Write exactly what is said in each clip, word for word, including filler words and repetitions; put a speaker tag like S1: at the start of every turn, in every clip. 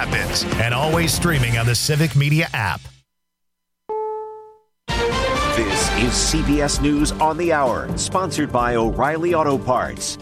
S1: happens. And always streaming on the Civic Media app.
S2: This is C B S News on the Hour, sponsored by O'Reilly Auto Parts.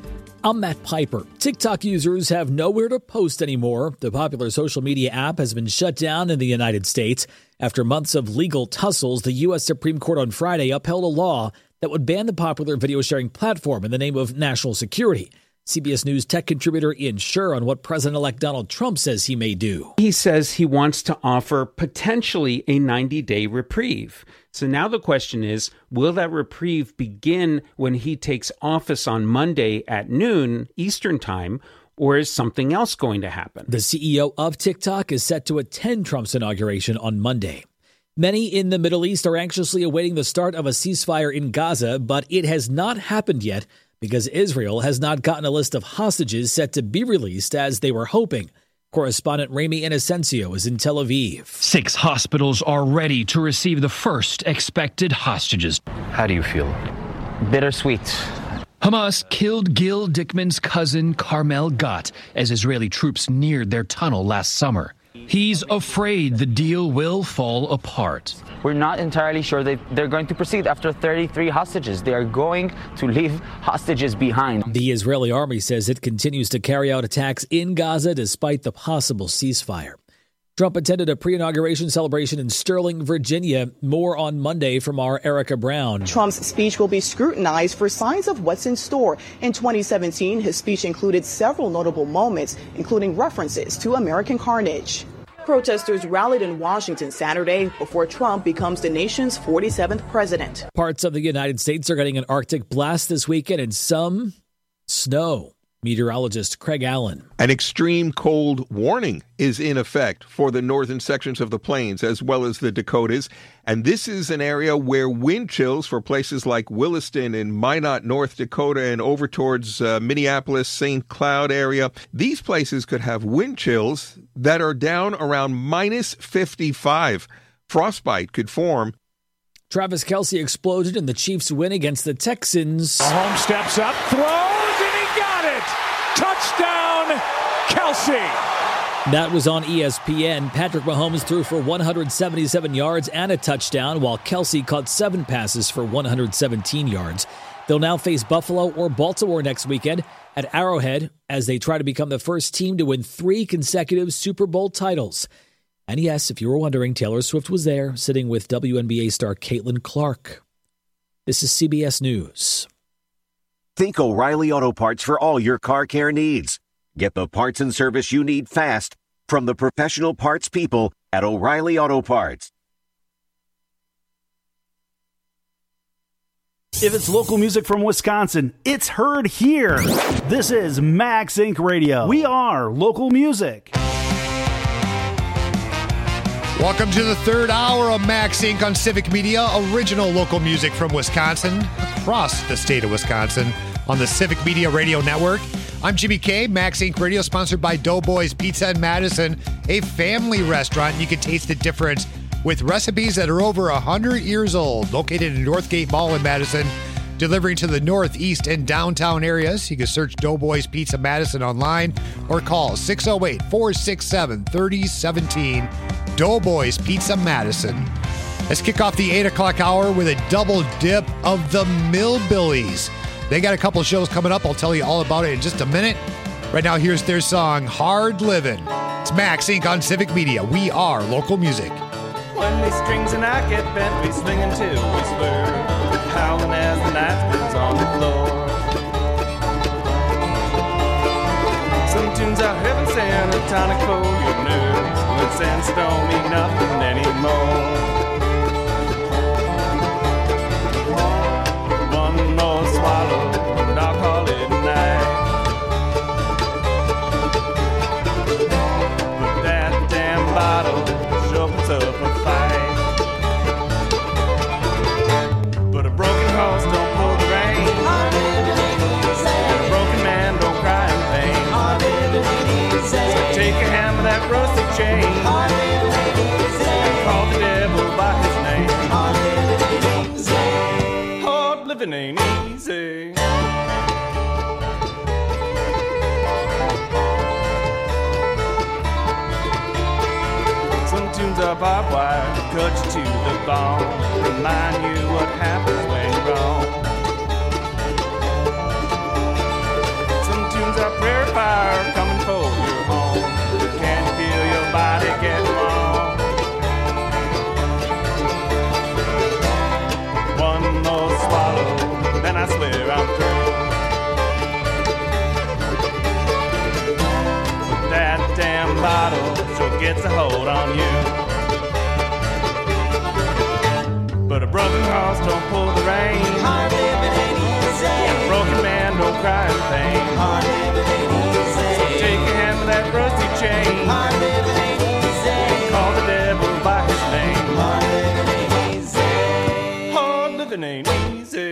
S3: I'm Matt Piper. TikTok users have nowhere to post anymore. The popular social media app has been shut down in the United States. After months of legal tussles, the U S Supreme Court on Friday upheld a law that would ban the popular video sharing platform in the name of national security. C B S News tech contributor Ian Sherr on what President-elect Donald Trump says he may do.
S4: He says he wants to offer potentially a ninety-day reprieve. So now the question is, will that reprieve begin when he takes office on Monday at noon Eastern time, or is something else going to happen?
S3: The C E O of TikTok is set to attend Trump's inauguration on Monday. Many in the Middle East are anxiously awaiting the start of a ceasefire in Gaza, but it has not happened yet because Israel has not gotten a list of hostages set to be released as they were hoping. Correspondent Ramy Inocencio is in Tel Aviv.
S5: Six hospitals are ready to receive the first expected hostages.
S6: How do you feel? Bittersweet.
S5: Hamas killed Gil Dickman's cousin Carmel Gott as Israeli troops neared their tunnel last summer. He's afraid the deal will fall apart.
S6: We're not entirely sure that they're going to proceed after thirty-three hostages. They are going to leave hostages behind.
S3: The Israeli army says it continues to carry out attacks in Gaza despite the possible ceasefire. Trump attended a pre-inauguration celebration in Sterling, Virginia. More on Monday from our Erica Brown.
S7: Trump's speech will be scrutinized for signs of what's in store. In twenty seventeen, his speech included several notable moments, including references to American carnage. Protesters rallied in Washington Saturday before Trump becomes the nation's forty-seventh president.
S3: Parts of the United States are getting an Arctic blast this weekend and some snow. Meteorologist Craig Allen.
S8: An extreme cold warning is in effect for the northern sections of the plains as well as the Dakotas. And this is an area where wind chills for places like Williston and Minot, North Dakota, and over towards uh, Minneapolis, Saint Cloud area. These places could have wind chills that are down around minus fifty-five. Frostbite could form.
S3: Travis Kelce exploded in the Chiefs' win against the Texans.
S9: Mahomes steps up, throws. Touchdown, Kelce.
S3: That was on E S P N. Patrick Mahomes threw for one hundred seventy-seven yards and a touchdown, while Kelce caught seven passes for one hundred seventeen yards. They'll now face Buffalo or Baltimore next weekend at Arrowhead as they try to become the first team to win three consecutive Super Bowl titles. And yes, if you were wondering, Taylor Swift was there, sitting with W N B A star Caitlin Clark. This is C B S News.
S2: Think O'Reilly Auto Parts for all your car care needs. Get the parts and service you need fast from the professional parts people at O'Reilly Auto Parts.
S10: If it's local music from Wisconsin, it's heard here. This is Max Incorporated. Radio. We are local music.
S11: Welcome to the third hour of Max Incorporated on Civic Media, original local music from Wisconsin, across the state of Wisconsin, on the Civic Media Radio Network. I'm Jimmy K. Max Incorporated Radio, sponsored by Doughboys Pizza in Madison, a family restaurant. You can taste the difference with recipes that are over one hundred years old, located in Northgate Mall in Madison, delivering to the northeast and downtown areas. You can search Doughboys Pizza Madison online or call six oh eight, four six seven, three oh one seven. Doughboys Pizza Madison. Let's kick off the eight o'clock hour with a double dip of the Millbillies. They got a couple shows coming up. I'll tell you all about it in just a minute. Right now, here's their song, Hard Livin'. It's Max Incorporated on Civic Media. We are local music.
S12: When these strings and I get bent, we swing until we swerve, howling as the night spins on the floor. Some tunes are heaven sent, a tonic for your nerves, when sense don't mean nothing anymore. One more swallow, and I'll call it night. But that damn bottle sure puts up a fight. But a broken horse don't pull the rein, and a broken man don't cry in pain. So take a hammer, that rusty chain, and call the devil by his name. Hard living ain't easy. tunes are barbed wire, cut you to the bone, remind you what happens when you're wrong. Some tunes are prayer fire, coming for your home. Can you feel your body get warm? One more swallow, then I swear I'm through. That damn bottle sure gets a hold on you. But a broken horse don't pull the rein. Hard living ain't easy. And a broken man don't cry in pain. Hard living ain't easy. So take your hand with that rusty chain. Hard living ain't easy. And call the devil by his name. Hard living ain't easy. Hard living ain't easy.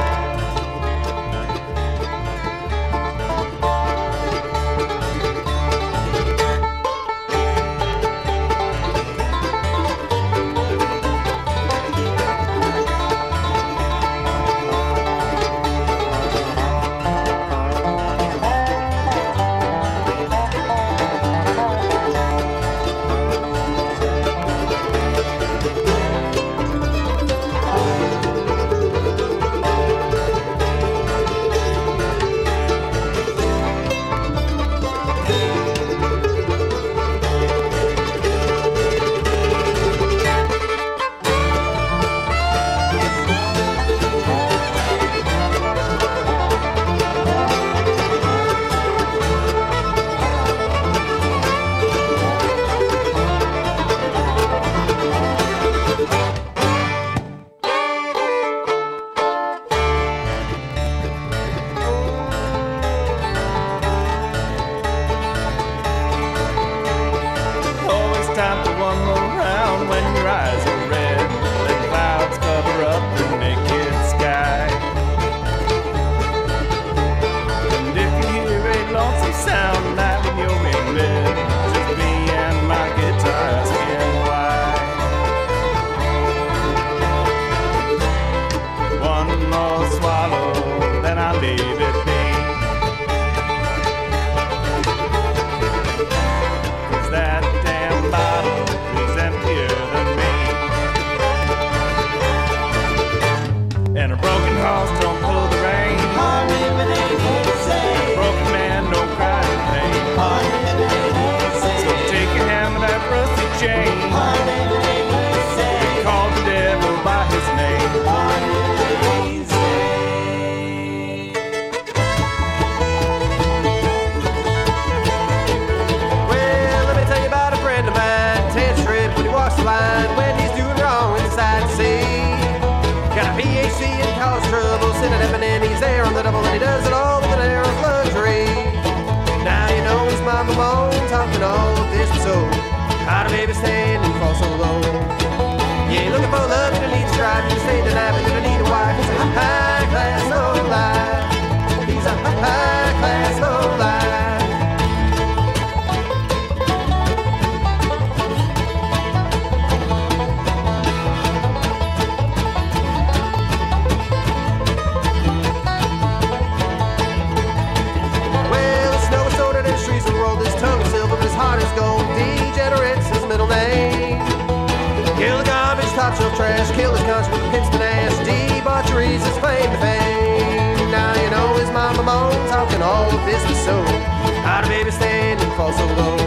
S13: Trash, kill his conscience with a piston ass. Debaucheries his claim to fame. Now you know his mama moans, how can all of this be so? How do baby stand and fall so low?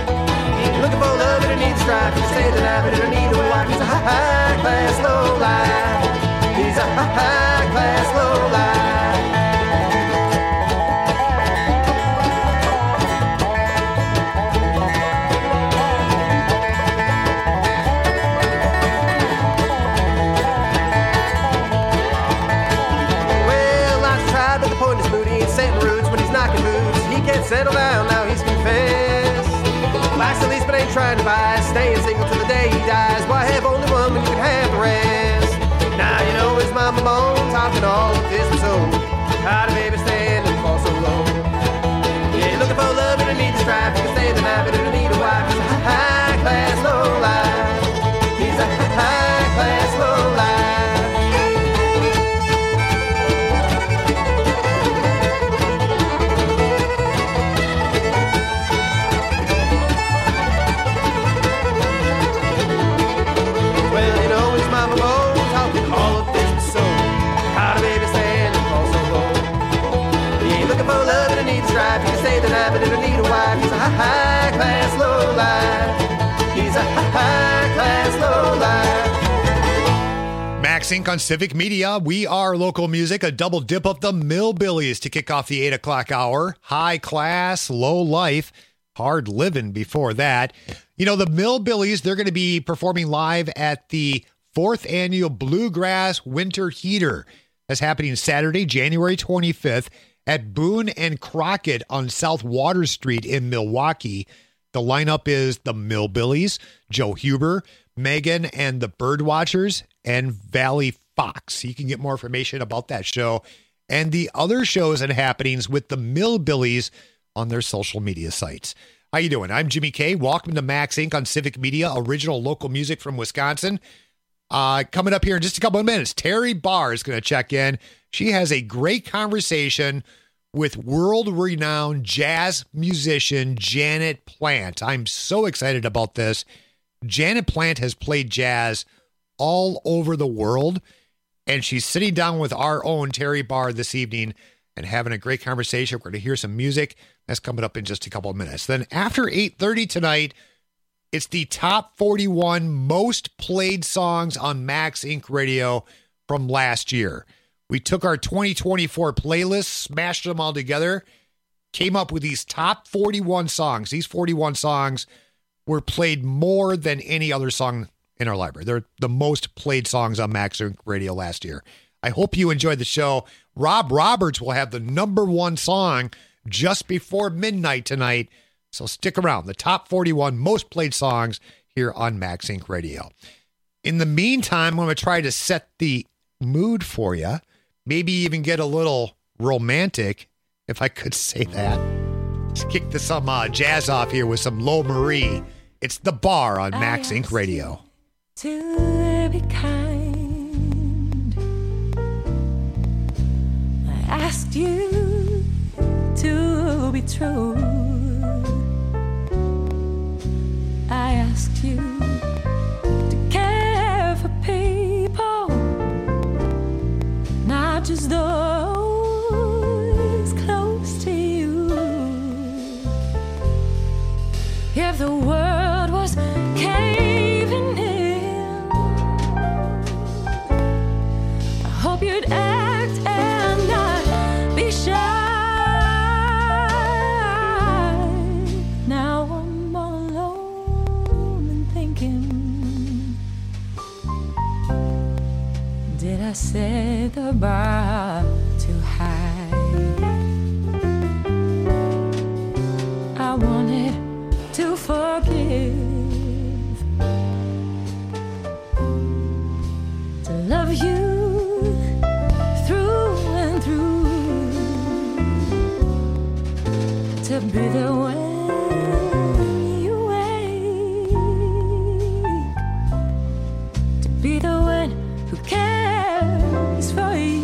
S13: Looking for love and he needs strife. He's saying that I better need a wife. He's a high, high class low life. He's a high, high class low life. Settle down, now he's confessed. Likes the least but ain't trying to buy. Staying single till the day he dies. Why have only one when you can have the rest? Now you know his mama moans, talking all of this was so. How do baby stand and fall so low? Yeah, looking for love and I need the strife. You can stay the night but I need a wife. He's a high class low life. He's a high class low life.
S11: Max Inc on Civic Media. We are local music, a double dip of the Millbillies to kick off the eight o'clock hour. High class, low life, hard living before that. You know, the Millbillies, they're going to be performing live at the fourth annual Bluegrass Winter Heater. That's happening Saturday, January twenty-fifth at Boone and Crockett on South Water Street in Milwaukee. The lineup is the Millbillies, Joe Huber, Megan and the Birdwatchers, and Valley Fox. You can get more information about that show and the other shows and happenings with the Millbillies on their social media sites. How you doing? I'm Jimmy K. Welcome to Max Inc on Civic Media, original local music from Wisconsin. Uh, coming up here in just a couple of minutes, Terry Barr is going to check in. She has a great conversation with world-renowned jazz musician Janet Plant. I'm so excited about this. Janet Plant has played jazz all over the world, and she's sitting down with our own Terry Barr this evening and having a great conversation. We're going to hear some music. That's coming up in just a couple of minutes. Then after eight thirty tonight, it's the top forty-one most played songs on Max Inc Radio from last year. We took our twenty twenty-four playlists, smashed them all together, came up with these top forty-one songs. These forty-one songs were played more than any other song in our library. They're the most played songs on Max Inc Radio last year. I hope you enjoyed the show. Rob Roberts will have the number one song just before midnight tonight. So stick around. The top forty-one most played songs here on Max Inc Radio. In the meantime, I'm going to try to set the mood for you. Maybe even get a little romantic, if I could say that. Let's kick this some uh, jazz off here with some Lo Marie. It's The Bar on Max Inc Radio.
S14: To be kind, I asked you to be true. I asked you to care for people, not just those close to you. If the world was caving in, I hope you'd act and not be shy. Now I'm all alone and thinking, did I set the bar too high? I wanted to forgive, to love you through and through, to be there when you wake, to be the one who cares for you.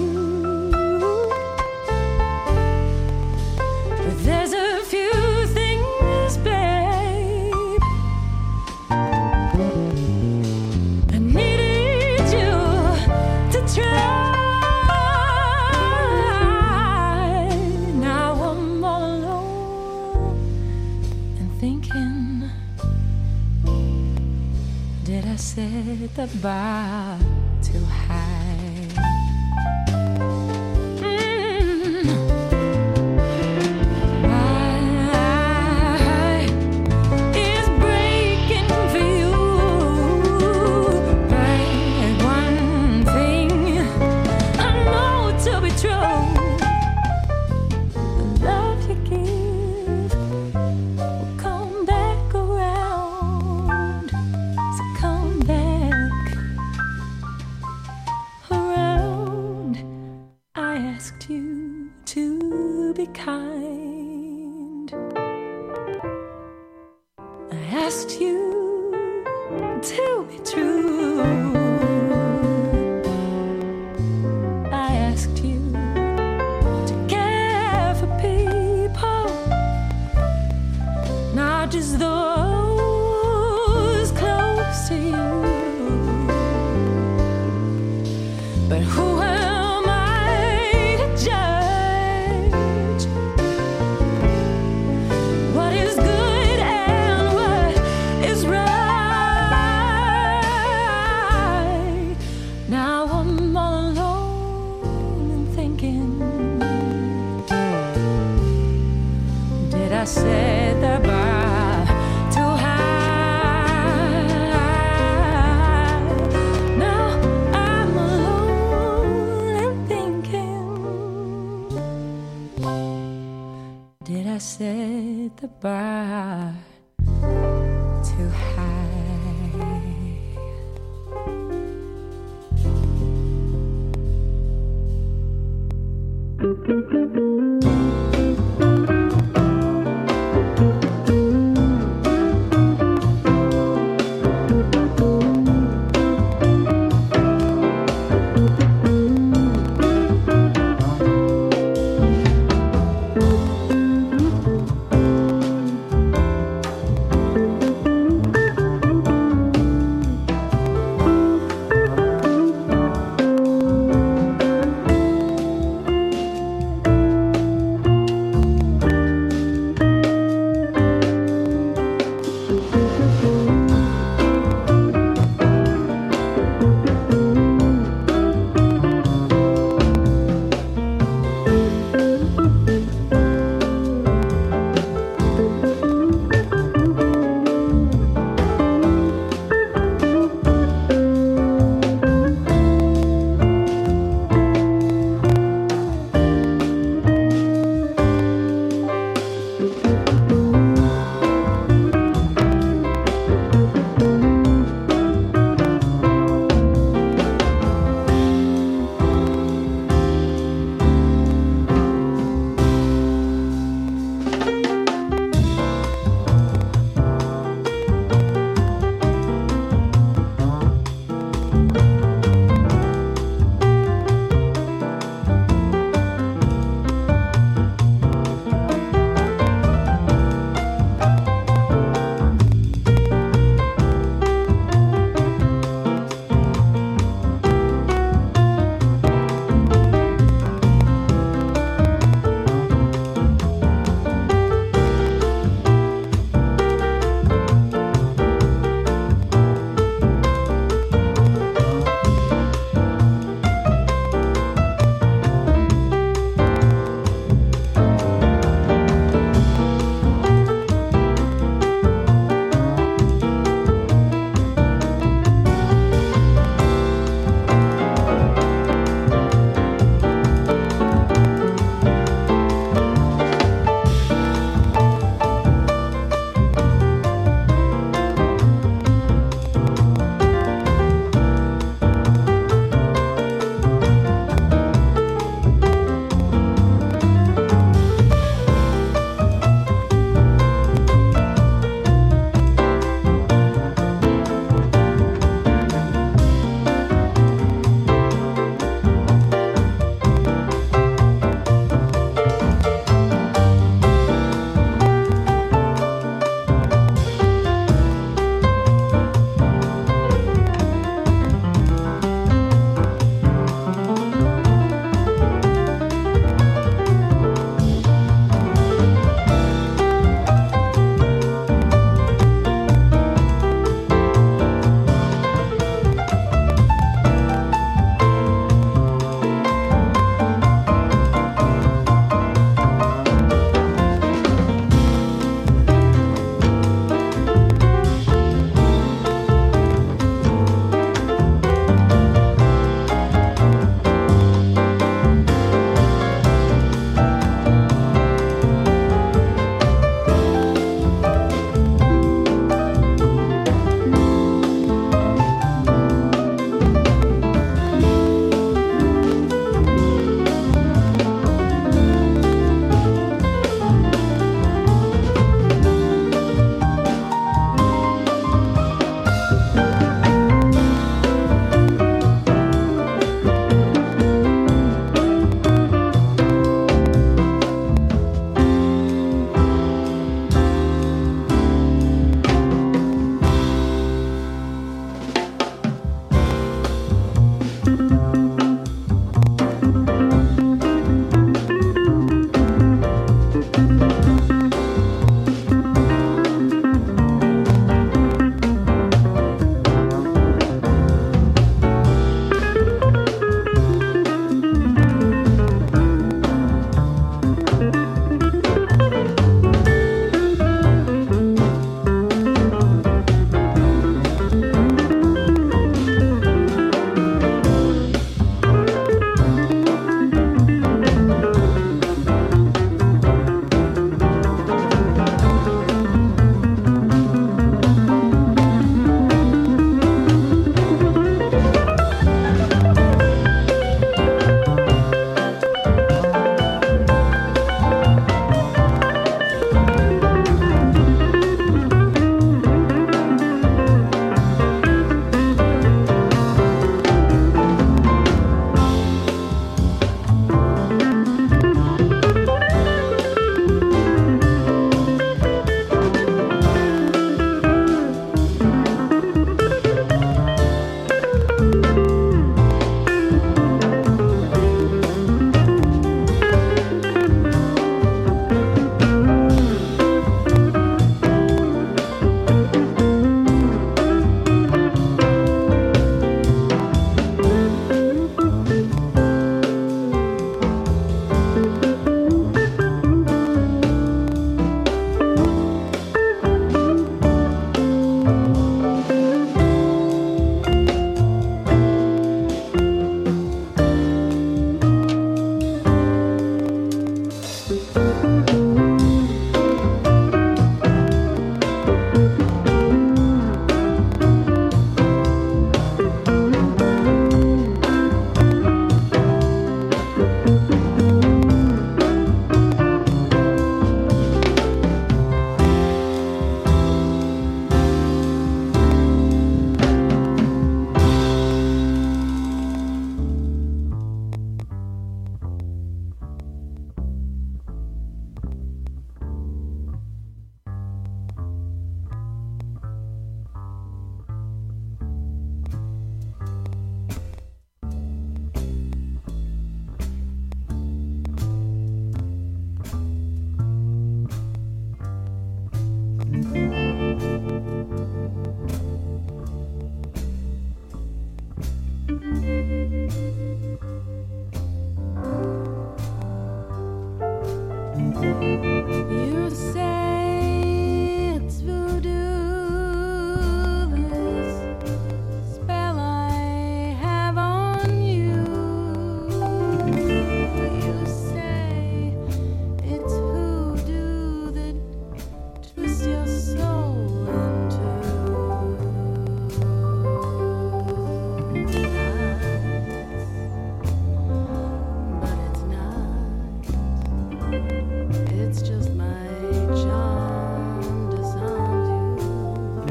S14: But there's a few things, babe, I needed you to try. Now I'm all alone and thinking, did I set the bar too high? Kind. I asked you to be true. I asked you to care for people, not just those close to you. But who am I to judge what is good and what is right? Now I'm the bar too high.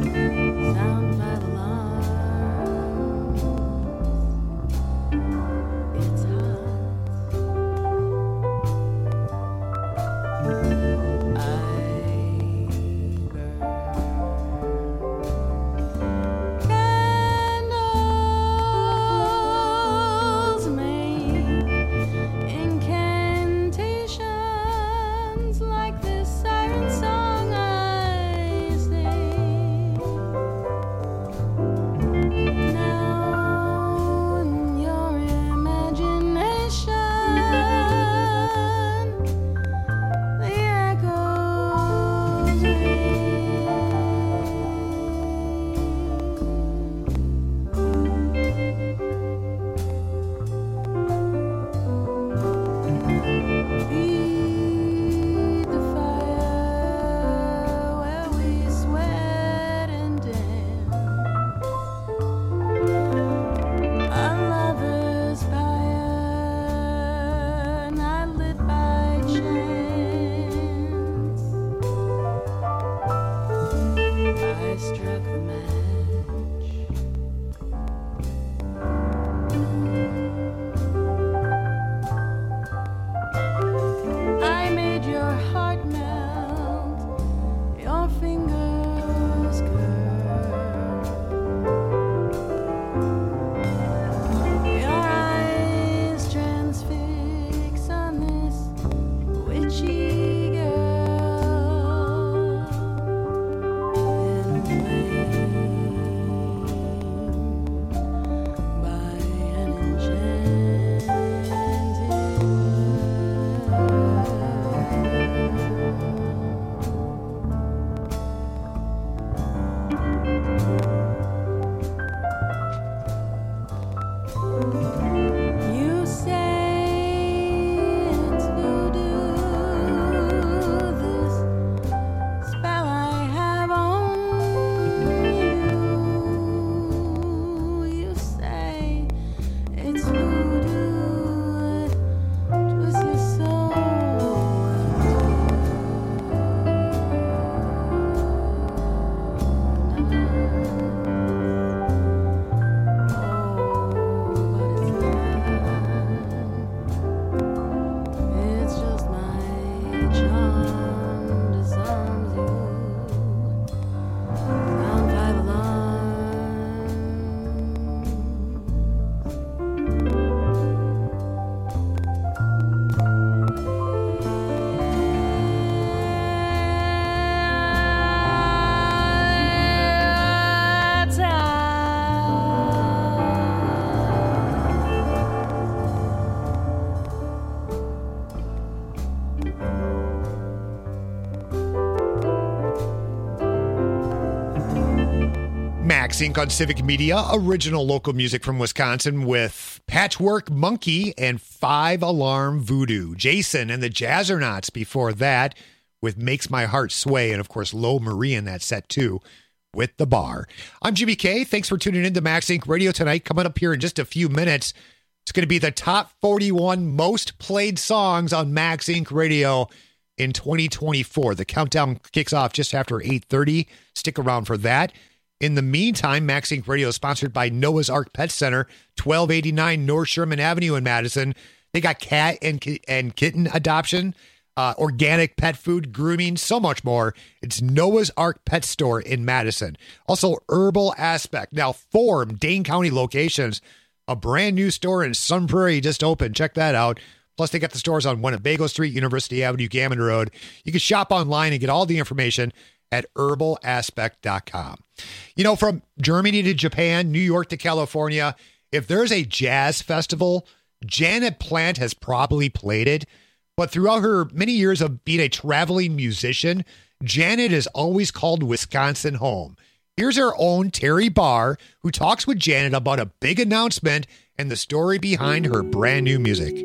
S11: Sync on Civic Media, original local music from Wisconsin with Patchwork Monkey and Five Alarm Voodoo. Jason and the Jazzernauts before that with Makes My Heart Sway, and of course Low Marie in that set too with The Bar. I'm Jimmy K. Thanks for tuning in to Max Inc Radio tonight. Coming up here in just a few minutes, it's going to be the top forty-one most played songs on Max Inc Radio in twenty twenty-four. The countdown kicks off just after eight thirty. Stick around for that. In the meantime, Max Inc Radio is sponsored by Noah's Ark Pet Center, twelve eighty-nine North Sherman Avenue in Madison. They got cat and and kitten adoption, uh, organic pet food, grooming, so much more. It's Noah's Ark Pet Store in Madison. Also, Herbal Aspect. Now, four Dane County locations. A brand new store in Sun Prairie just opened. Check that out. Plus, they got the stores on Winnebago Street, University Avenue, Gammon Road. You can shop online and get all the information at herbal aspect dot com. You know, from Germany to Japan, New York to California, if there's a jazz festival, Janet Plant has probably played it. But throughout her many years of being a traveling musician, Janet has always called Wisconsin home. Here's her own Terry Barr, who talks with Janet about a big announcement and the story behind her brand new music.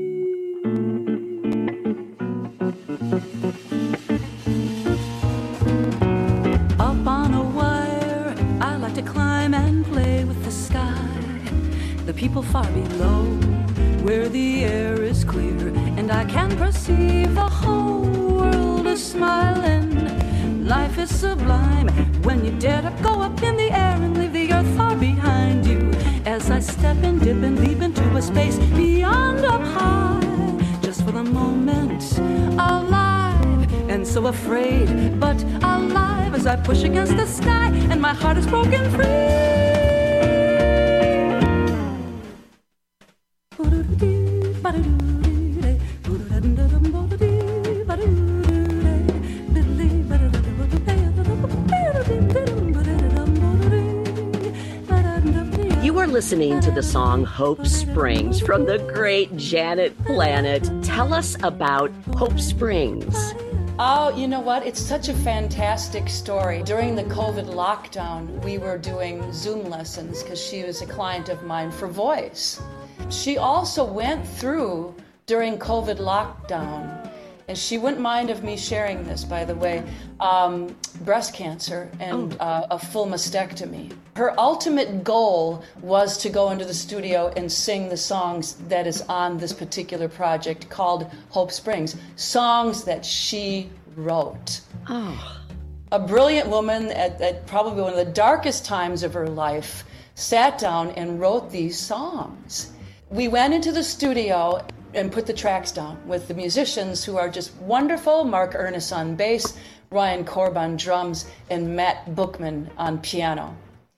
S14: Up on a wire, I like to climb and play with the sky. The people far below, where the air is clear, and I can perceive the whole world is smiling. Life is sublime when you dare to go up in the air and leave the earth far behind you. As I step and dip and leap into a space beyond up high, just for the moment, alive and so afraid, but alive as I push against the sky and my heart is broken free.
S15: You are listening to the song Hope Springs from the great Janet Planet. Tell us about Hope Springs.
S16: Oh, you know what? It's such a fantastic story. During the COVID lockdown, we were doing Zoom lessons because she was a client of mine for voice. She also went through, during COVID lockdown, and she wouldn't mind of me sharing this, by the way, um, breast cancer and uh, a full mastectomy. Her ultimate goal was to go into the studio and sing the songs that is on this particular project called Hope Springs, songs that she wrote.
S15: Oh.
S16: A brilliant woman at, at probably one of the darkest times of her life sat down and wrote these songs. We went into the studio and put the tracks down with the musicians who are just wonderful. Mark Ernest on bass, Ryan Korb on drums, and Matt Bookman on piano.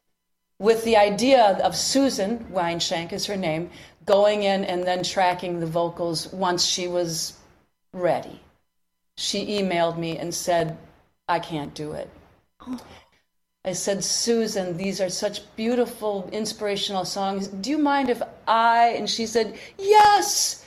S16: With the idea of Susan Weinschenk is her name, going in and then tracking the vocals once she was ready. She emailed me and said, I can't do it. Oh. I said, Susan, these are such beautiful, inspirational songs. Do you mind if I? And she said, yes,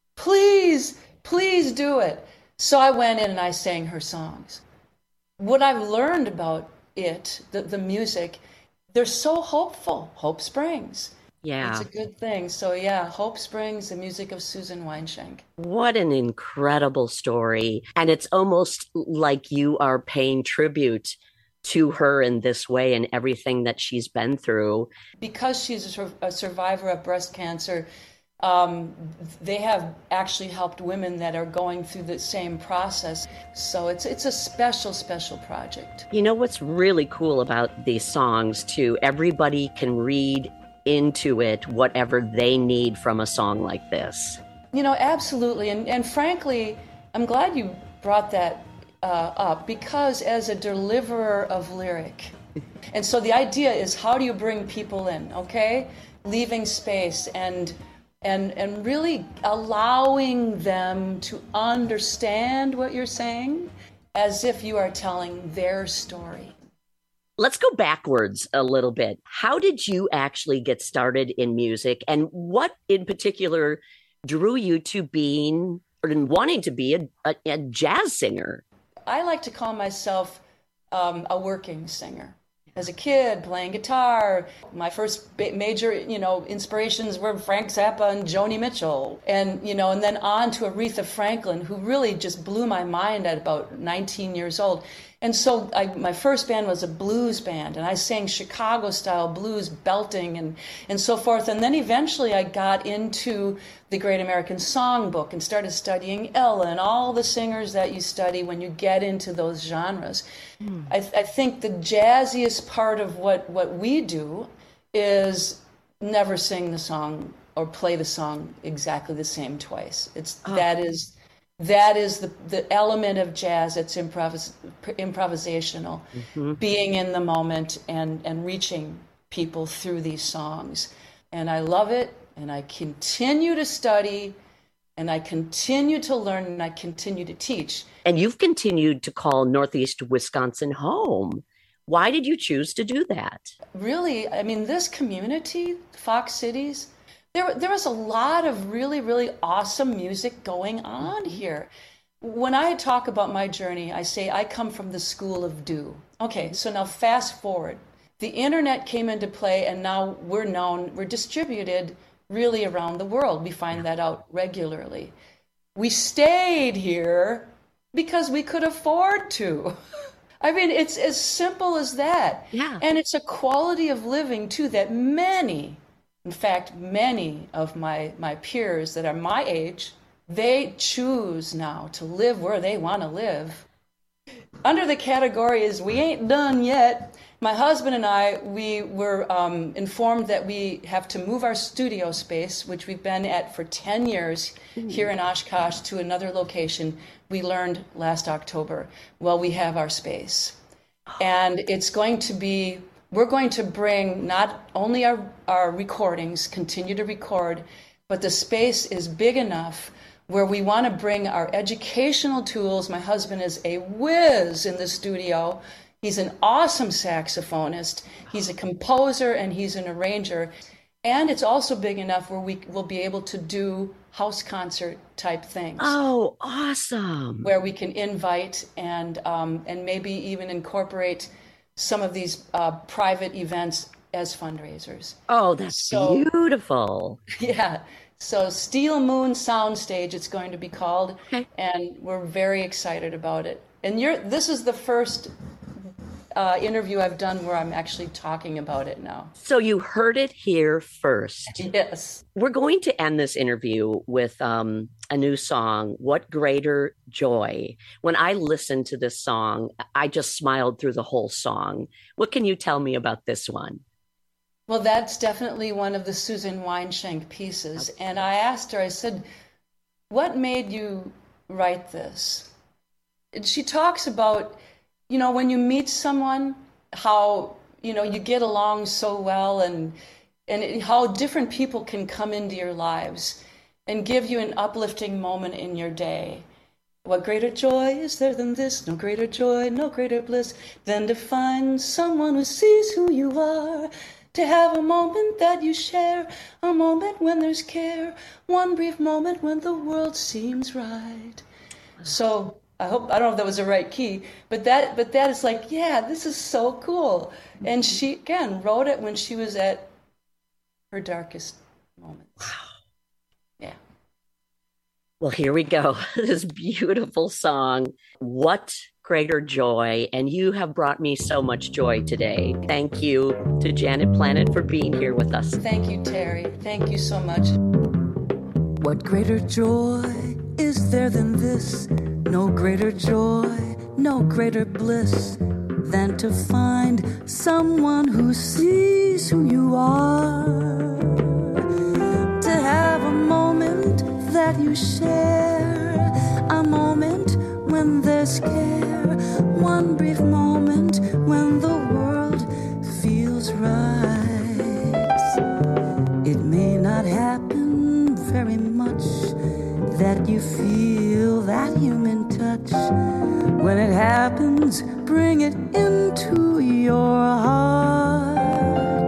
S16: please, please do it. So I went in and I sang her songs. What I've learned about it, the, the music, they're so hopeful. Hope Springs.
S15: Yeah.
S16: It's a good thing. So yeah, Hope Springs, the music of Susan Weinschenk.
S15: What an incredible story. And it's almost like you are paying tribute to her in this way and everything that she's been through.
S16: Because she's a, sur- a survivor of breast cancer, um, they have actually helped women that are going through the same process. So it's it's a special, special project.
S15: You know what's really cool about these songs, too? Everybody can read into it whatever they need from a song like this.
S16: You know, absolutely. And, and frankly, I'm glad you brought that uh, up, because as a deliverer of lyric, and so the idea is, how do you bring people in, okay? Leaving space and and and really allowing them to understand what you're saying as if you are telling their story.
S15: Let's go backwards a little bit. How did you actually get started in music, and what in particular drew you to being or wanting to be a, a, a jazz singer?
S16: I like to call myself um, a working singer. As a kid, playing guitar, my first ba- major, you know, inspirations were Frank Zappa and Joni Mitchell, and you know, and then on to Aretha Franklin, who really just blew my mind at about nineteen years old. And so I, my first band was a blues band, and I sang Chicago-style blues, belting and, and so forth. And then eventually I got into the Great American Songbook and started studying Ella and all the singers that you study when you get into those genres. Mm. I, I think the jazziest part of what, what we do is never sing the song or play the song exactly the same twice. It's oh. that is... That is the, the element of jazz that's improvis- improvisational, mm-hmm. being in the moment and, and reaching people through these songs. And I love it, and I continue to study, and I continue to learn, and I continue to teach.
S15: And you've continued to call Northeast Wisconsin home. Why did you choose to do that?
S16: Really, I mean, this community, Fox Cities, There, there was a lot of really, really awesome music going on here. When I talk about my journey, I say I come from the school of do. Okay, so now fast forward. The internet came into play, and now we're known, we're distributed really around the world. We find that out regularly. We stayed here because we could afford to. I mean, it's as simple as that.
S15: Yeah.
S16: And it's a quality of living, too, that many... In fact, many of my, my peers that are my age, they choose now to live where they want to live Under the category is We Ain't Done Yet. My husband and I, we were um, informed that we have to move our studio space, which we've been at for ten years here in Oshkosh, to another location. We learned last October. Well, we have our space. And it's going to be, we're going to bring not only our, our recordings, continue to record, but the space is big enough where we want to bring our educational tools. My husband is a whiz in the studio. He's an awesome saxophonist. He's a composer and he's an arranger. And it's also big enough where we will be able to do house concert type things.
S15: Oh, awesome.
S16: Where we can invite and um, and maybe even incorporate some of these uh, private events as fundraisers.
S15: Oh, that's so beautiful.
S16: Yeah. So Steel Moon Soundstage, it's going to be called. Okay. And we're very excited about it. And you're this is the first Uh, interview I've done where I'm actually talking about it now.
S15: So you heard it here first.
S16: Yes.
S15: We're going to end this interview with um, a new song, What Greater Joy. When I listened to this song, I just smiled through the whole song. What can you tell me about this one?
S16: Well, that's definitely one of the Susan Weinschenk pieces. And I asked her, I said, what made you write this? And she talks about, you know, when you meet someone, how, you know, you get along so well, and and it, how different people can come into your lives and give you an uplifting moment in your day. What greater joy is there than this? No greater joy, no greater bliss than to find someone who sees who you are. To have a moment that you share, a moment when there's care, one brief moment when the world seems right. So I hope, I don't know if that was the right key, but that but that is like, yeah, this is so cool. And she, again, wrote it when she was at her darkest moments. Wow. Yeah.
S15: Well, here we go. This beautiful song, What Greater Joy. And you have brought me so much joy today. Thank you to Janet Planet for being here with us.
S16: Thank you, Terry. Thank you so much.
S14: What greater joy is there than this? No greater joy, no greater bliss than to find someone who sees who you are. To have a moment that you share, a moment when there's care, one brief moment when the world feels right. It may not happen very much that you feel that human touch. When it happens, bring it into your heart.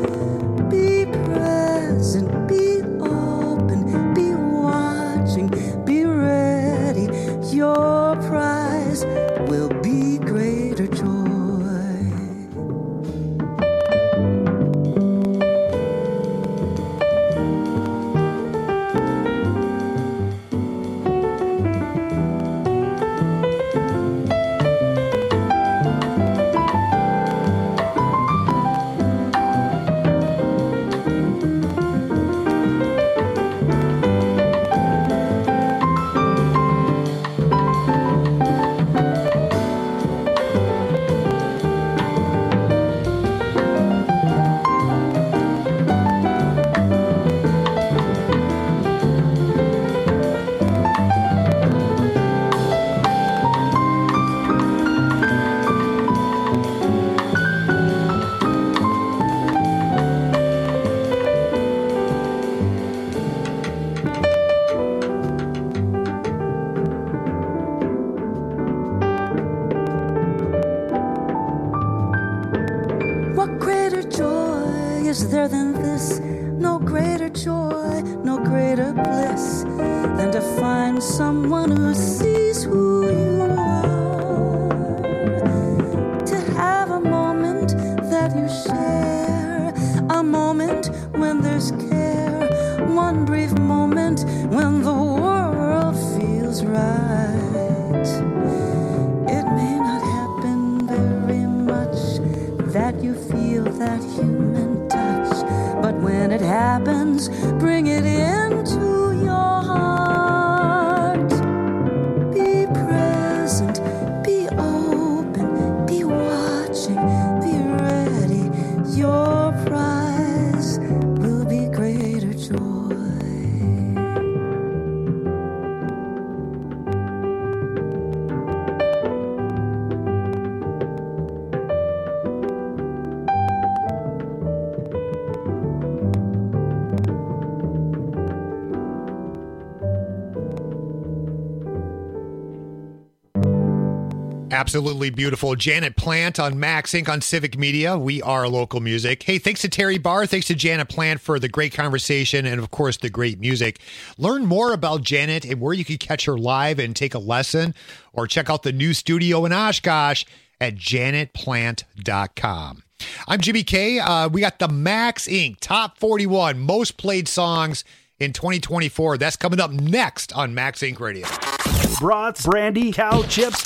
S14: Be present, be open, be watching, be ready. Your prize will be greater joy. Be present, be
S11: Absolutely beautiful. Janet Plant on Max Incorporated on Civic Media. We are local music. Hey, thanks to Terry Barr. Thanks to Janet Plant for the great conversation and, of course, the great music. Learn more about Janet and where you can catch her live and take a lesson, or check out the new studio in Oshkosh at janet plant dot com. I'm Jimmy K. Uh, we got the Max Incorporated Top forty-one Most Played Songs in twenty twenty-four. That's coming up next on Max Incorporated Radio.
S10: Brats, brandy, cow chips,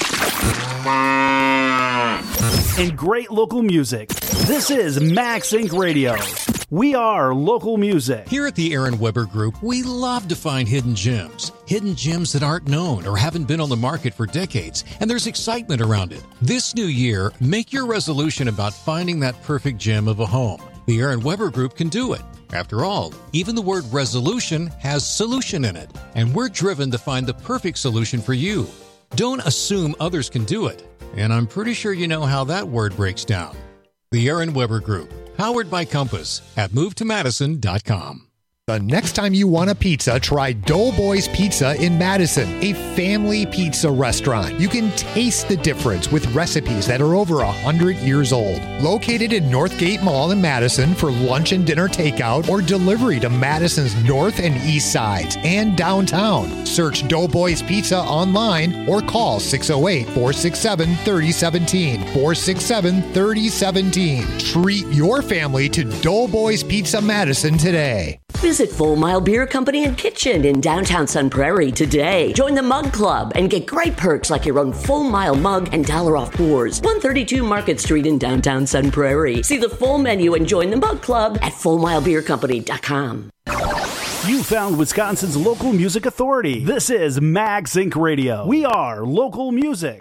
S10: and great local music. This is Max Incorporated Radio. We are local music.
S17: Here at the Aaron Weber Group, we love to find hidden gems. Hidden gems that aren't known or haven't been on the market for decades, and there's excitement around it. This new year, make your resolution about finding that perfect gem of a home. The Aaron Weber Group can do it. After all, even the word resolution has solution in it, and we're driven to find the perfect solution for you. Don't assume others can do it, and I'm pretty sure you know how that word breaks down. The Aaron Weber Group, powered by Compass at move to madison dot com.
S11: The next time you want a pizza, try Doughboys Pizza in Madison, a family pizza restaurant. You can taste the difference with recipes that are over one hundred years old. Located in Northgate Mall in Madison for lunch and dinner takeout or delivery to Madison's north and east sides and downtown. Search Doughboys Pizza online or call six oh eight, four six seven, three oh one seven, four six seven, three oh one seven. Treat your family to Doughboys Pizza Madison today.
S15: Visit Full Mile Beer Company and Kitchen in downtown Sun Prairie today. Join the Mug Club and get great perks like your own Full Mile mug and dollar off pours. one thirty-two Market Street in downtown Sun Prairie. See the full menu and join the Mug Club at full mile beer company dot com.
S10: You found Wisconsin's local music authority. This is Max Incorporated Radio. We are local music.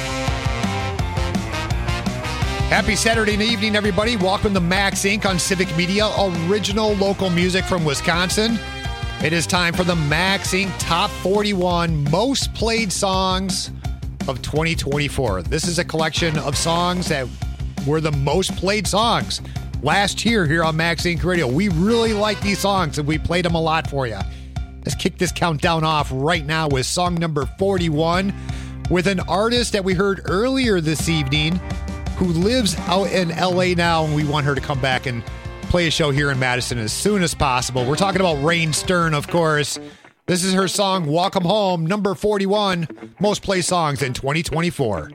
S11: Happy Saturday evening, everybody. Welcome to Max Incorporated on Civic Media, original local music from Wisconsin. It is time for the Max Incorporated Top forty-one Most Played Songs of twenty twenty-four. This is a collection of songs that were the most played songs last year here on Max Incorporated Radio. We really like these songs, and we played them a lot for you. Let's kick this countdown off right now with song number forty-one, with an artist that we heard earlier this evening who lives out in L A now, and we want her to come back and play a show here in Madison as soon as possible. We're talking about Rain Stern, of course. This is her song, Welcome Home, number forty-one, most played songs in twenty twenty-four.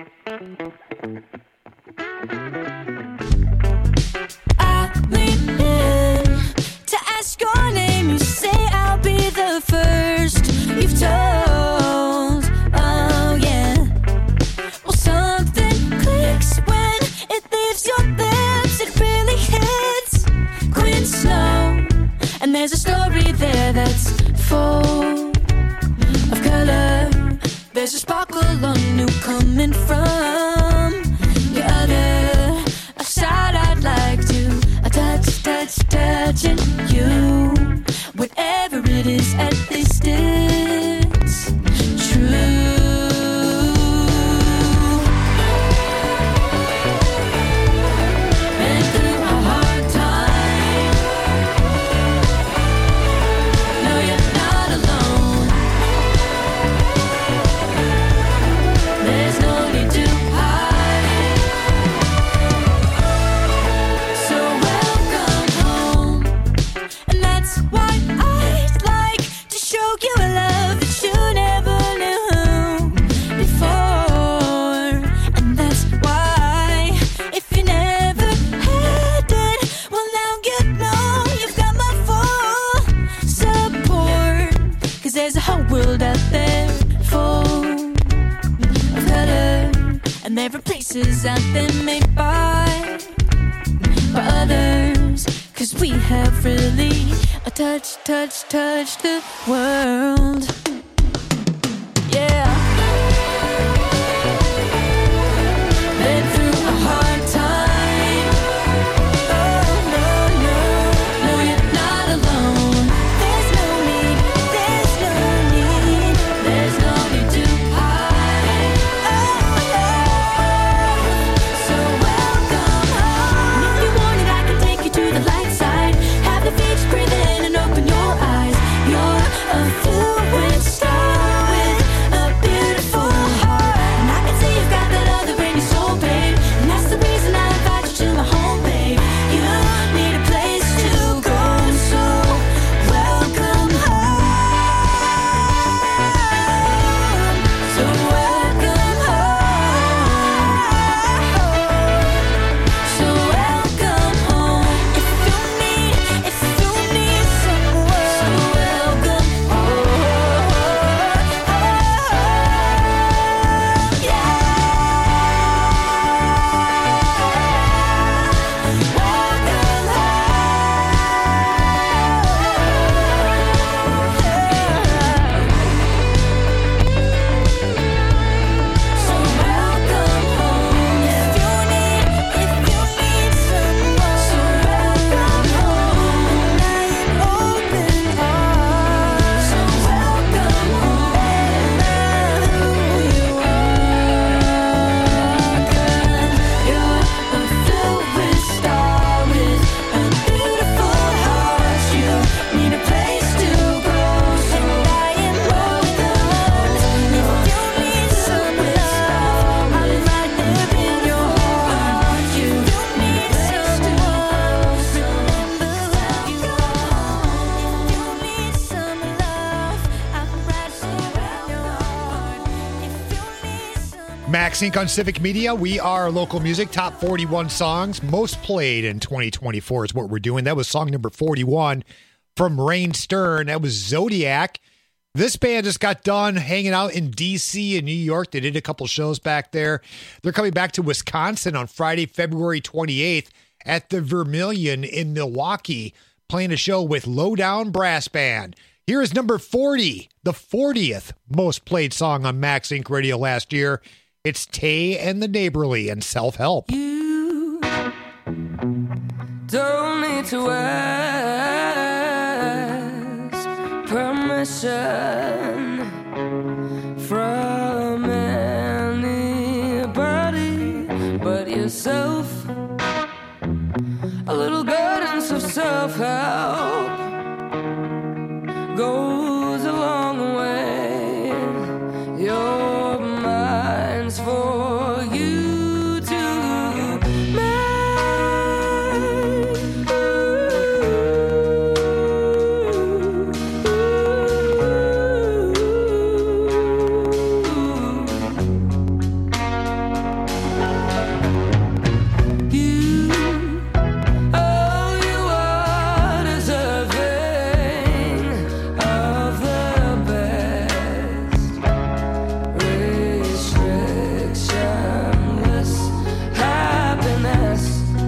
S18: I lean in to ask your name. You say I'll be the first you've told. Oh, yeah. Well, something clicks when it leaves your lips. It really hits Queen Snow. And there's a story there that's full of color. There's a sparkle on you coming from the other side. I'd like to I touch, touch, touching you. Whatever it is, at least it's true. Been through a hard time. No, you're not alone. There's no need to hide. So welcome home. And that's why I'd like to show you a love that you never knew before. And that's why, if you never had it, well, now you know you've got my full support. 'Cause there's a whole world out there full of color. And there are places out there made by, by others. 'Cause we have really a touch, touch, touch the world. Yeah. Been through a hard time. Oh, no, no, no, you're not alone. There's no need, there's no need, there's no need to hide. Oh, oh. So welcome home. If you want it, I can take you to the light side. Have the beach, breathe in and open your eyes. You're a fluid
S11: Max Inc on Civic Media. We are local music, top forty-one songs most played in twenty twenty-four is what we're doing. That was song number forty-one from Rain Stern. That was Zodiac. This band just got done hanging out in D C and New York. They did a couple shows back there. They're coming back to Wisconsin on Friday, February twenty-eighth at the Vermilion in Milwaukee, playing a show with Lowdown Brass Band. Here is number forty, the fortieth most played song on Max Inc Radio last year. It's Tay and the Neighborly and Self-Help.
S18: You don't need to ask permission from anybody but yourself. A little guidance of self-help goes a long way. Your mind's for you to make. You, oh, you are deserving of the best. Restrictionless happiness.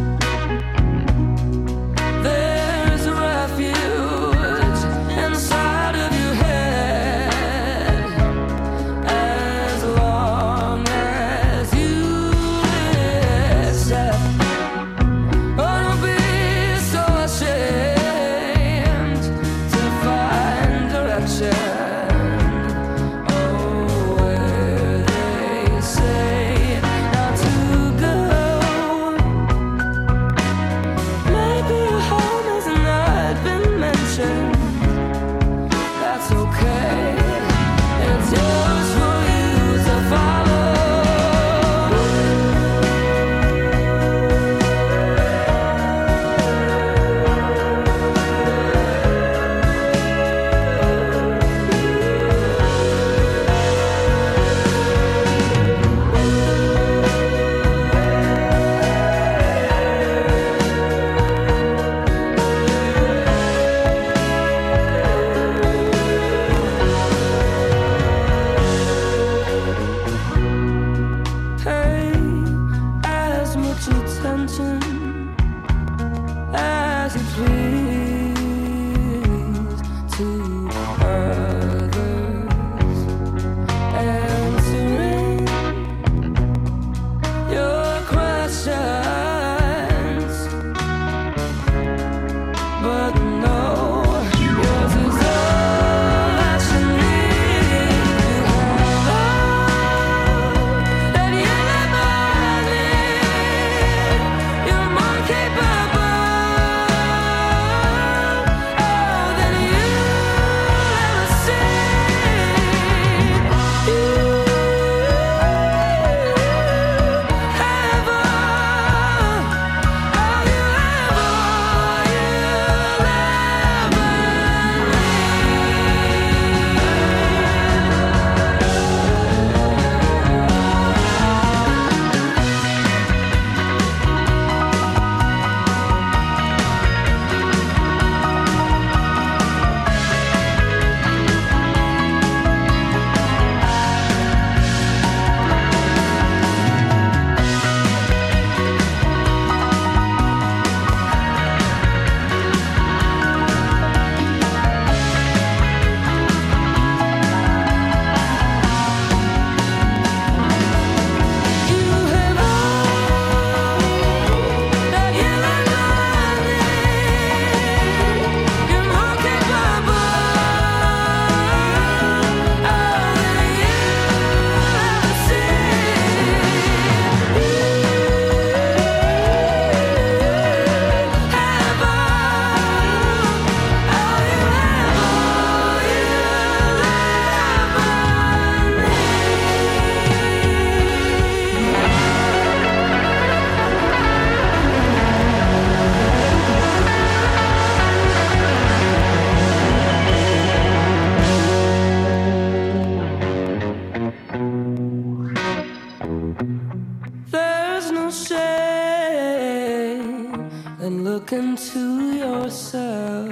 S18: There's a refuge inside of your head. As long as you accept. Oh, don't be so ashamed to find direction. Oh, where they say not to go. Maybe your home has not been mentioned. That's okay. It's yours for you to follow. Pay as much attention as you please to others, answering your questions, but no, yours is all that you need. You have all that you ever need. You're more capable
S19: and look into yourself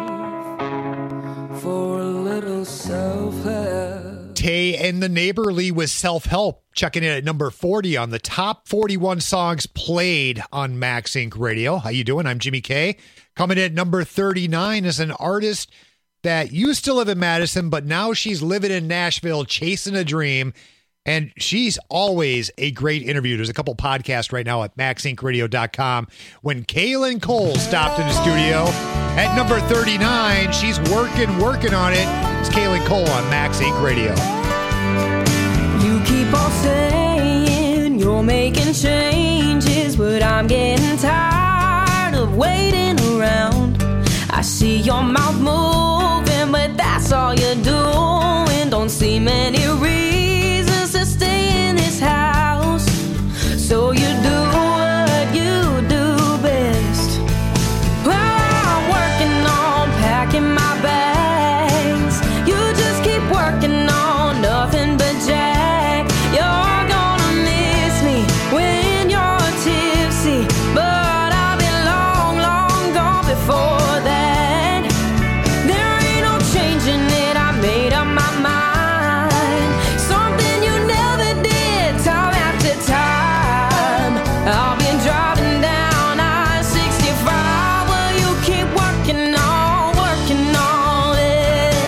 S19: for a little self-help.
S11: Tay and the Neighborly with Self-Help, checking in at number forty on the top forty-one songs played on Max Inc Radio. How you doing? I'm Jimmy K. Coming in at number thirty-nine is an artist that used to live in Madison, but now she's living in Nashville, chasing a dream. And she's always a great interview. There's a couple podcasts right now at max inc radio dot com. When Kaylin Cole stopped in the studio at number thirty-nine, she's working, working on it. It's Kaylin Cole on Max Inc Radio.
S19: You keep on saying you're making changes, but I'm getting tired of waiting around. I see your mouth moving, but that's all you're doing. Don't see many reasons to stay in this house, so you do what you do best. Well, I'm working on packing my bags. You just keep working on nothing but Jack. You're gonna miss me when you're tipsy, but I'll be long, long gone before that. There ain't no changing it, I made up my mind. Something you never did, time after time. I've been driving down I sixty-five. Well, you keep working on, working on it.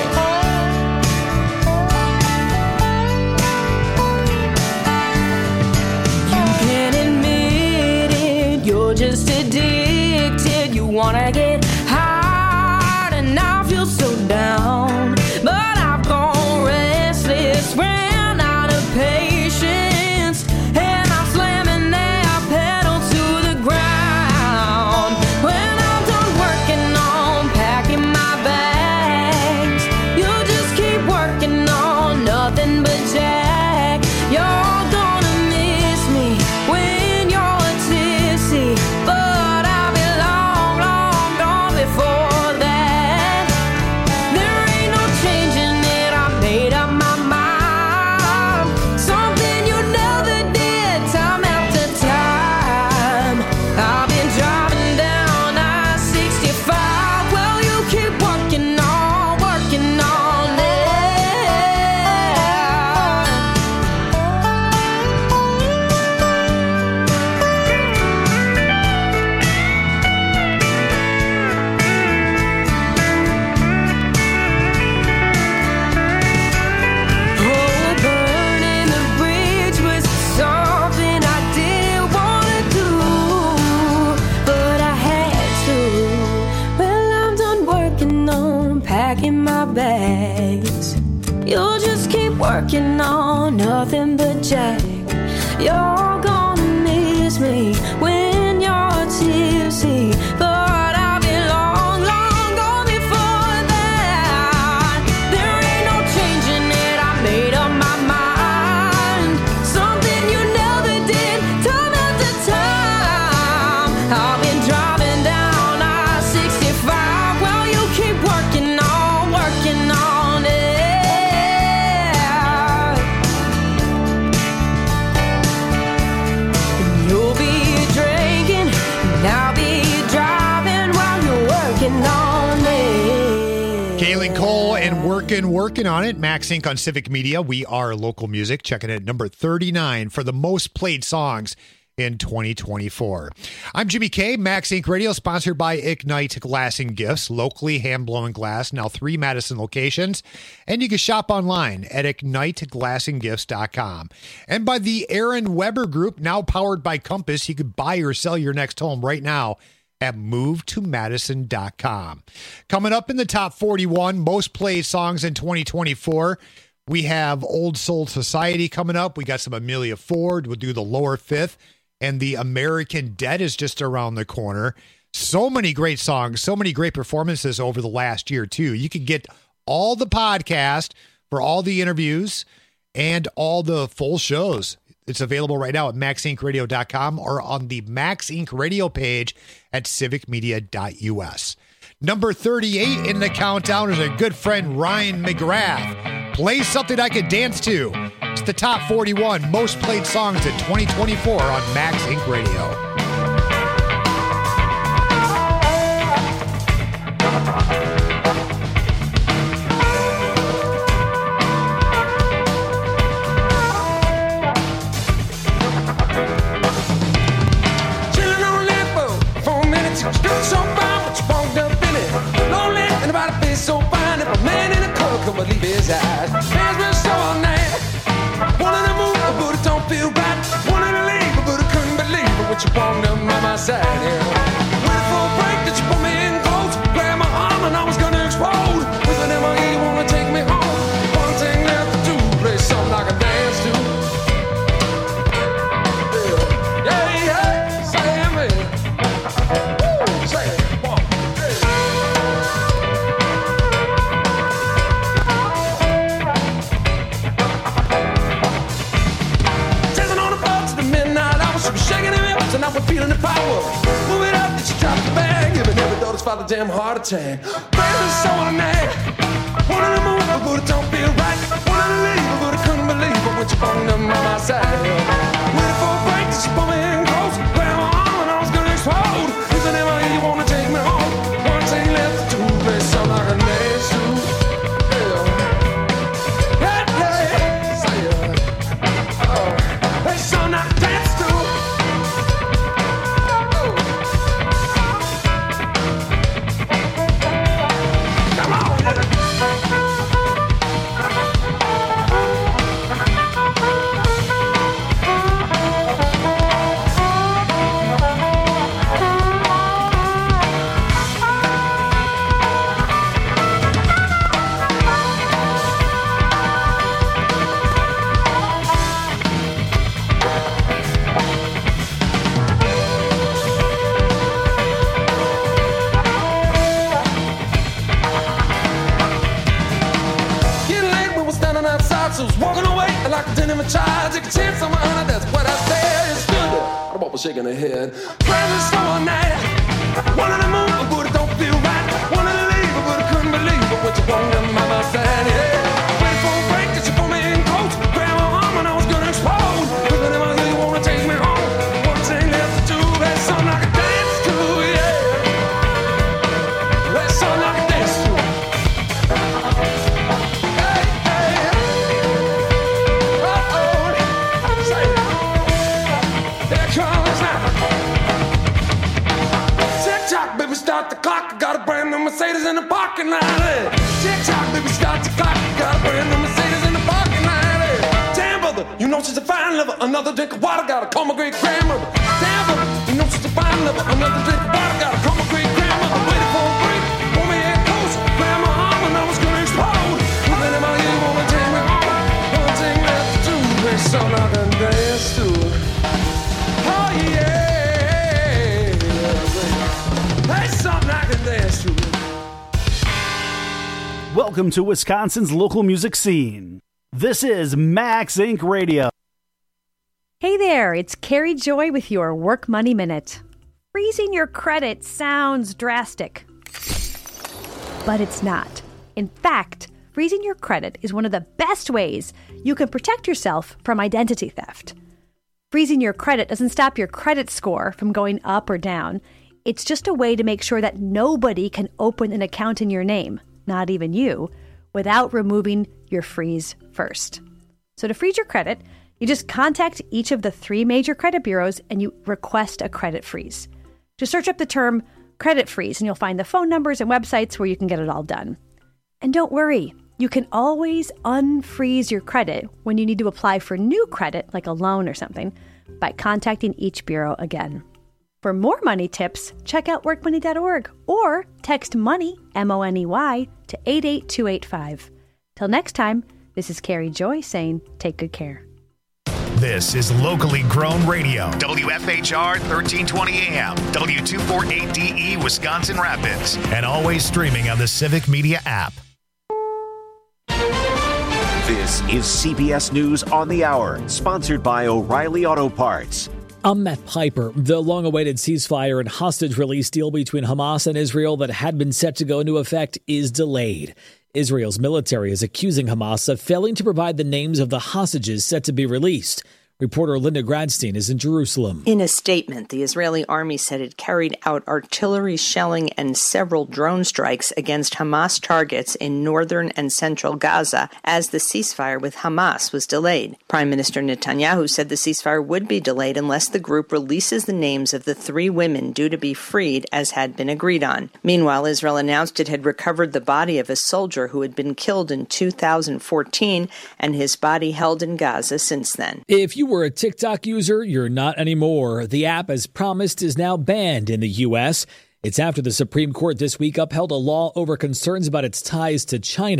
S19: You can't admit it, you're just addicted. You wanna get high, and I feel so down. But I've gone restless, ran out of patience, and I'm slamming that pedal to the ground. When I'm done working on packing my bags, you just keep working on nothing but Jack. You're gonna miss me when you're tipsy, but I'll be long, long gone before that. There ain't no changing it, I made up my mind. Something you never did, time after time. I've been driving down I sixty-five. Well, you keep working on, working on it. Oh, burning the bridge was something I didn't wanna do, but I had to. Well, I'm done working on packing my bags. You'll just keep working on nothing but Jack. You're gonna miss me when you're tipsy, but I'll be long, long gone before that. There ain't no changing it, I made up my mind. Something you never did, time after time. I've been driving down I sixty-five. Well, you keep working on, working on it. You'll be drinking, and I'll be driving while you're working on it.
S11: Kaylin Cole and working, working on it. Max Inc on Civic Media. We are local music. Checking it at number thirty-nine for the most played songs in twenty twenty-four. I'm Jimmy K. Max Inc Radio, sponsored by Ignite Glass and Gifts, locally hand-blown glass, now three Madison locations. And you can shop online at ignite glass and gifts dot com. And by the Aaron Weber Group, now powered by Compass. You could buy or sell your next home right now at move to madison dot com. Coming up in the top forty-one most played songs in twenty twenty-four, we have Old Soul Society coming up. We got some Amelia Ford. We'll do the Lower Fifth. And the American Dead is just around the corner. So many great songs, so many great performances over the last year, too. You can get all the podcast for all the interviews and all the full shows. It's available right now at max inc radio dot com or on the Max Inc Radio page at civic media dot u s. Number thirty-eight in the countdown is a good friend, Ryan McGrath. Play something I could dance to. It's the top forty-one most played songs in twenty twenty-four on Max Inc Radio.
S20: about the damn heart attack. Baby, so I nag. Wanted to move, but it don't feel right. Wanted to leave, but I couldn't believe it when you phoned up by my side. Waiting for a break, till she put me in close. Grabbed my arm and I was gonna explode. If it ever you wanna take me home, one thing left to do, play something like a dance to. Yeah, yeah, say yeah. Oh, play something like a dance to. So I was walking away like I didn't even try. Take a chance on my honor, that's what I said. It stood there, the ball was shaking her head. Crazy so all night. Wanted to move, but it don't feel right. Wanted to leave, but I couldn't believe it. What you want on my side, yeah. Waiting for a break, cause you put me in close. Grabbed my arm and I was gonna explode. But then I knew you wanna take me home. One thing left to do, that's something I can dance to, yeah. That's something I can dance to. Start the clock, I got a brand new Mercedes in the parking lot. Tick tock, baby, start the clock, I got a brand new Mercedes in the parking lot. Damn, brother, you know she's a fine lover. Another drink of water, gotta call my great grandmother. Damn, brother, you know she's a fine lover. Another drink of water, gotta call my great grandmother. Waiting for a break, pull me in close, grab my arm and I was gonna explode. But then about you wanna take me home, one thing left to do, there's something I can dance to. Oh yeah.
S10: Welcome to Wisconsin's local music scene. This is Max Incorporated. Radio.
S21: Hey there, it's Carrie Joy with your Work Money Minute. Freezing your credit sounds drastic, but it's not. In fact, freezing your credit is one of the best ways you can protect yourself from identity theft. Freezing your credit doesn't stop your credit score from going up or down. It's just a way to make sure that nobody can open an account in your name, not even you, without removing your freeze first. So to freeze your credit, you just contact each of the three major credit bureaus and you request a credit freeze. Just search up the term credit freeze and you'll find the phone numbers and websites where you can get it all done. And don't worry, you can always unfreeze your credit when you need to apply for new credit, like a loan or something, by contacting each bureau again. For more money tips, check out work money dot org or text MONEY, M O N E Y, to eight eight two eight five. Till next time, this is Carrie Joy saying take good care.
S1: This is locally grown radio. W F H R thirteen twenty A M, W two forty-eight D E, Wisconsin Rapids. And always streaming on the Civic Media app.
S2: This is C B S News on the Hour, sponsored by O'Reilly Auto Parts.
S3: I'm Matt Piper. The long-awaited ceasefire and hostage release deal between Hamas and Israel that had been set to go into effect is delayed. Israel's military is accusing Hamas of failing to provide the names of the hostages set to be released. Reporter Linda Gradstein is in Jerusalem.
S22: In a statement, the Israeli army said it carried out artillery shelling and several drone strikes against Hamas targets in northern and central Gaza as the ceasefire with Hamas was delayed. Prime Minister Netanyahu said the ceasefire would be delayed unless the group releases the names of the three women due to be freed, as had been agreed on. Meanwhile, Israel announced it had recovered the body of a soldier who had been killed in two thousand fourteen and his body held in Gaza since then.
S3: If you were a TikTok user, you're not anymore. The app, as promised, is now banned in the U S. It's after the Supreme Court this week upheld a law over concerns about its ties to China.